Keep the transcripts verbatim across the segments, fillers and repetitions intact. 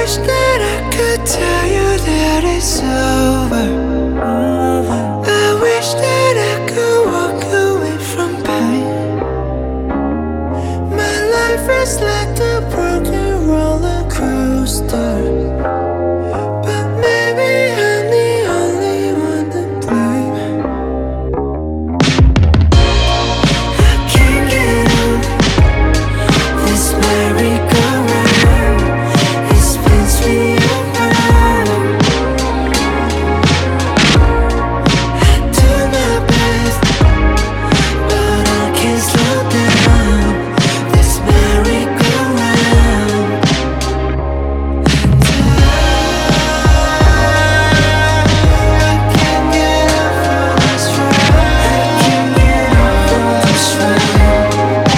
wish that I could tell you that it's over. I wish that I could walk away from pain. My life is like a broken roller coaster, but maybe I'm the only one to blame. I can't get on this merry-go-round. It spins me around. I do my best, but I can't slow down this merry-go-round. And I, I can't get off of this ride. I can't get off of this ride.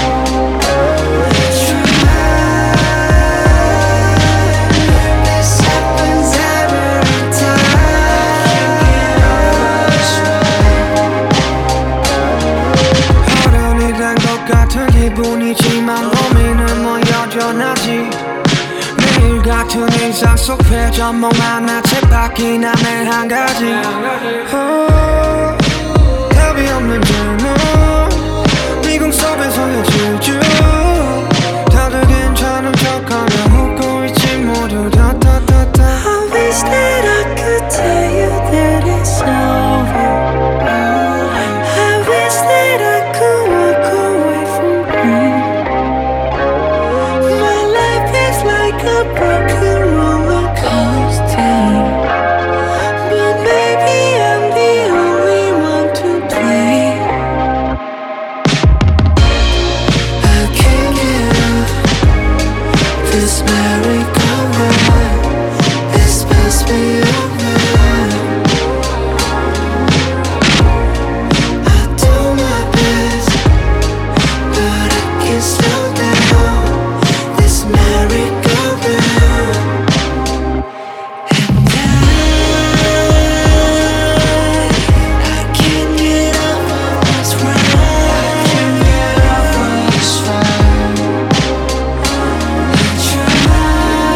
This happens every time. 어른이란 것 같은 기분이지만 고민은 뭐 여전하지. 매일 같은 일상 속 회전목 하나씩 바뀌나 매 한 가지. 어, 답이 없는 질문 미궁 속에서의 질주. 다들 괜찮은 척하며 웃고 있지 모두 다 다 다 다. I wish that I could tell you that it's over. I wish that I could walk away from pain. My life is like a broken roller coaster, but maybe I'm the only one to blame. I can't get off this merry-go-round. It spins me around. I do my best, but I can't slow down this merry-go-round. And I, I can't get off of this ride. I can't get off of this ride. I try.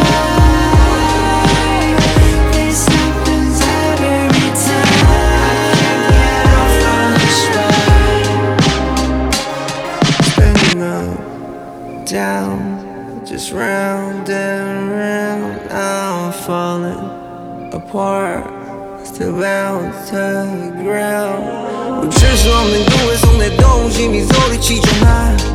This happens every time. I can't get off of this ride. Spinning up, down, just round and round. I'm falling apart, still bound to the ground. 멈출 수 없는 구의 속내 동심이 소리치잖아.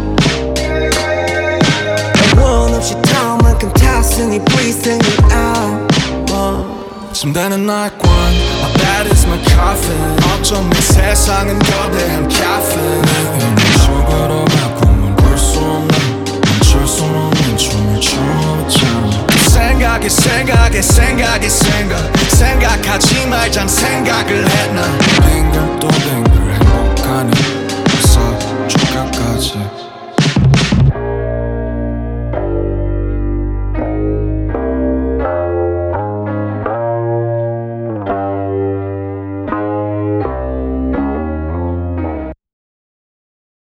원 없이 타오만큼 탔으니 please take me out. 침대는 날권 My bed is my coffin 어쩜 이 세상은 거대한 caffeine 내 음악 속으로 꿈은 볼 수 없는 멈출 수 없는 춤을 춰봤잖아 생각에 생각에 생각에 생각 생각하지 말잔 생각을 했나 빙글 또 빙글 행복하니 벌써 중간까지